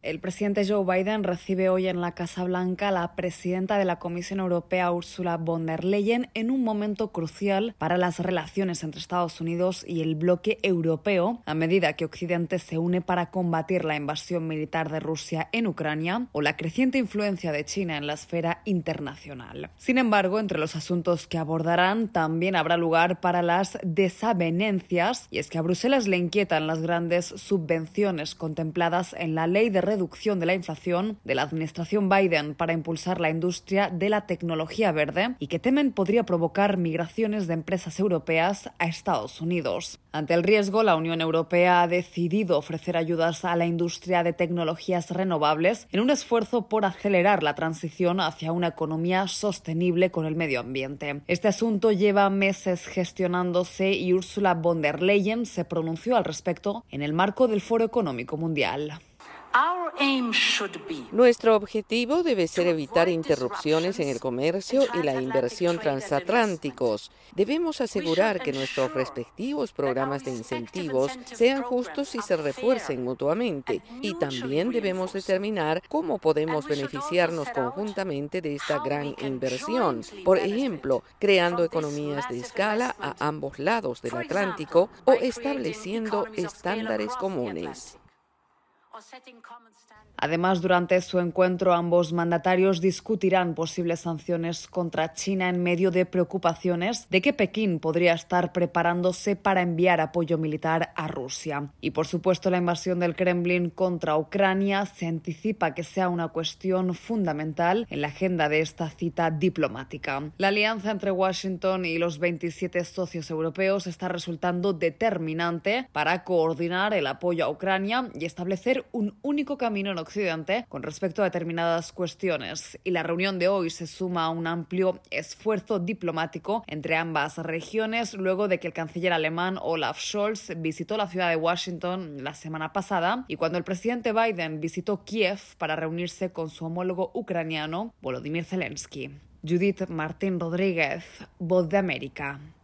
El presidente Joe Biden recibe hoy en la Casa Blanca a la presidenta de la Comisión Europea, Ursula von der Leyen, en un momento crucial para las relaciones entre Estados Unidos y el bloque europeo, a medida que Occidente se une para combatir la invasión militar de Rusia en Ucrania o la creciente influencia de China en la esfera internacional. Sin embargo, entre los asuntos que abordarán también habrá lugar para las desavenencias, y es que a Bruselas le inquietan las grandes subvenciones contempladas en la ley de reducción de la inflación de la administración Biden para impulsar la industria de la tecnología verde y que temen podría provocar migraciones de empresas europeas a Estados Unidos. Ante el riesgo, la Unión Europea ha decidido ofrecer ayudas a la industria de tecnologías renovables en un esfuerzo por acelerar la transición hacia una economía sostenible con el medio ambiente. Este asunto lleva meses gestionándose y Ursula von der Leyen se pronunció al respecto en el marco del Foro Económico Mundial. Nuestro objetivo debe ser evitar interrupciones en el comercio y la inversión transatlánticos. Debemos asegurar que nuestros respectivos programas de incentivos sean justos y se refuercen mutuamente. Y también debemos determinar cómo podemos beneficiarnos conjuntamente de esta gran inversión. Por ejemplo, creando economías de escala a ambos lados del Atlántico o estableciendo estándares comunes. Además, durante su encuentro, ambos mandatarios discutirán posibles sanciones contra China en medio de preocupaciones de que Pekín podría estar preparándose para enviar apoyo militar a Rusia. Y, por supuesto, la invasión del Kremlin contra Ucrania se anticipa que sea una cuestión fundamental en la agenda de esta cita diplomática. La alianza entre Washington y los 27 socios europeos está resultando determinante para coordinar el apoyo a Ucrania y establecer un único camino en Occidente con respecto a determinadas cuestiones. Y la reunión de hoy se suma a un amplio esfuerzo diplomático entre ambas regiones luego de que el canciller alemán Olaf Scholz visitó la ciudad de Washington la semana pasada y cuando el presidente Biden visitó Kiev para reunirse con su homólogo ucraniano Volodymyr Zelensky. Judith Martín Rodríguez, Voz de América.